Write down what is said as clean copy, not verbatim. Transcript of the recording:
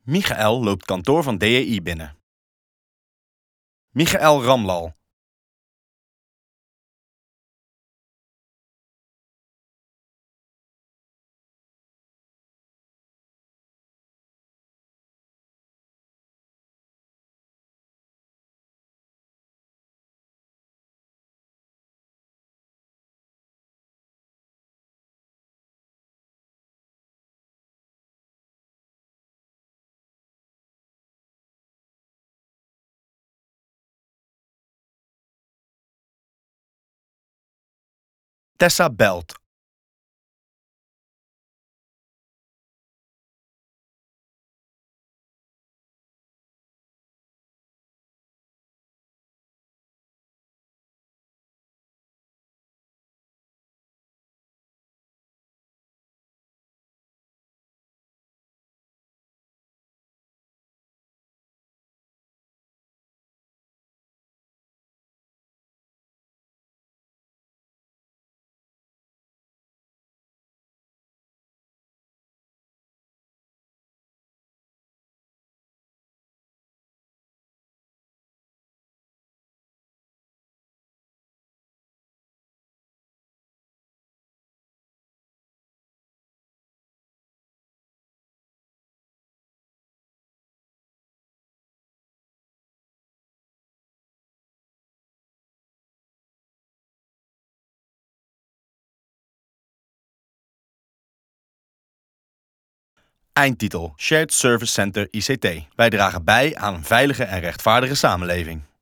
Michael loopt kantoor van DEI binnen. Michael Ramlal. Tessa belt. Eindtitel: Shared Service Center ICT. Wij dragen bij aan een veilige en rechtvaardige samenleving.